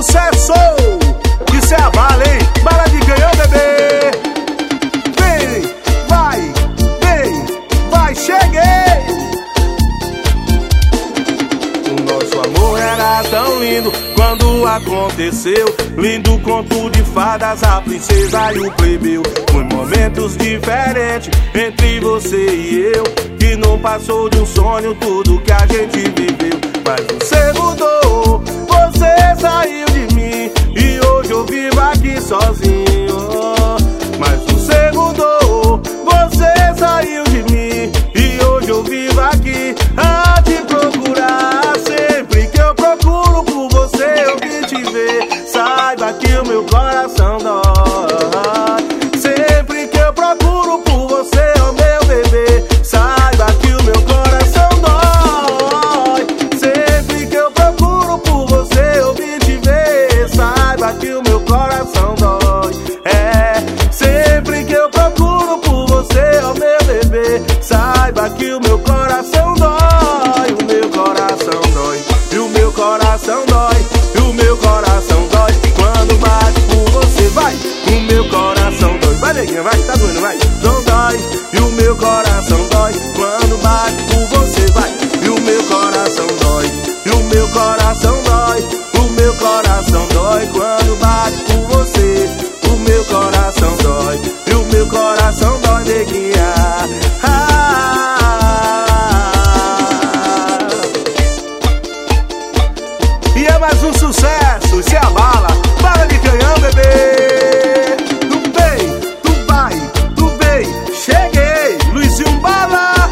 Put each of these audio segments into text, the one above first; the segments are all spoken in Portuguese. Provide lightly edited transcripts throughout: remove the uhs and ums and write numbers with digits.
sucesso! Isso é a bala, hein? Bala de canhão, bebê! Vai, cheguei! O nosso amor era tão lindo quando aconteceu. Lindo conto de fadas, a princesa e o plebeu. Foi momentos diferentes entre você e eu, que não passou de um sonho tudo que a gente viveu. Mas você mudou, você saiu de mim, e hoje eu vivo aqui sozinho. Mas você mudou, você saiu de mim, e hoje eu vivo aqui a te procurar. Sempre que eu procuro por você eu vim te ver, saiba que o meu coração dói. Sempre que eu procuro por você, oh meu bebê, saiba que o meu coração dói. Sempre que eu procuro por você eu vim te ver, saiba que o meu coração dói. Sempre que eu procuro por você, oh meu bebê, saiba que o meu coração dói. O meu coração dói, e o meu coração dói, e o meu coração dói quando bate por você. Vai, o meu coração dói, vai neguinha, vai, tá doendo, vai. Não dói, e o meu coração dói quando bate por você. Vai, e o meu coração dói, e o meu coração dói, o meu coração dói quando bate por você. O meu coração dói, e o meu coração dói, neguinha. E é mais um sucesso, isso é a bala, bala de canhão, bebê. Tu vem, cheguei, Luizinho Bala.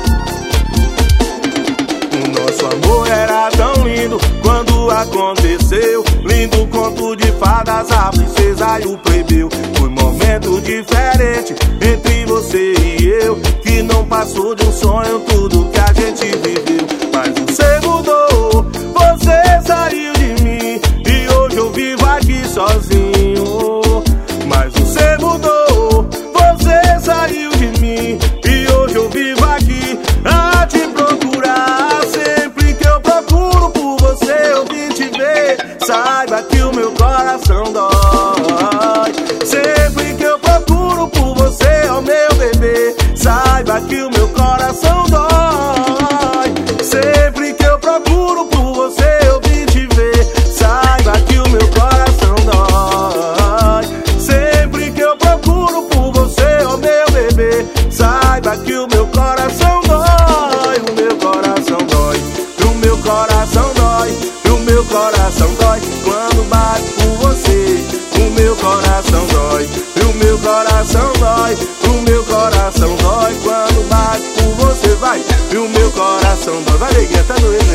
O nosso amor era tão lindo quando aconteceu. Lindo conto de fadas, a princesa e o plebeu. Foi momento diferente entre você e eu, que não passou de um sonho tudo que a gente viveu. Mas você mudou, você saiu de mim, e hoje eu vivo aqui sozinho. Mas você mudou, você saiu de mim, e hoje eu vivo aqui a te procurar. Sempre que eu procuro por você eu vim te ver, saiba que o meu coração dói. Sempre que eu procuro por você, oh meu bebê, saiba que o meu coração dói. Sempre que eu procuro por você eu vim te ver, saiba que o meu coração dói. Sempre que eu procuro por você, oh meu bebê, saiba que o meu coração dói. O meu coração dói, o meu coração dói, o meu coração dói quando bate por você. O meu coração dói, o meu coração dói, o meu coração dói quando bate por você. Vai, e o meu coração dói, vai neguinha, tá doendo.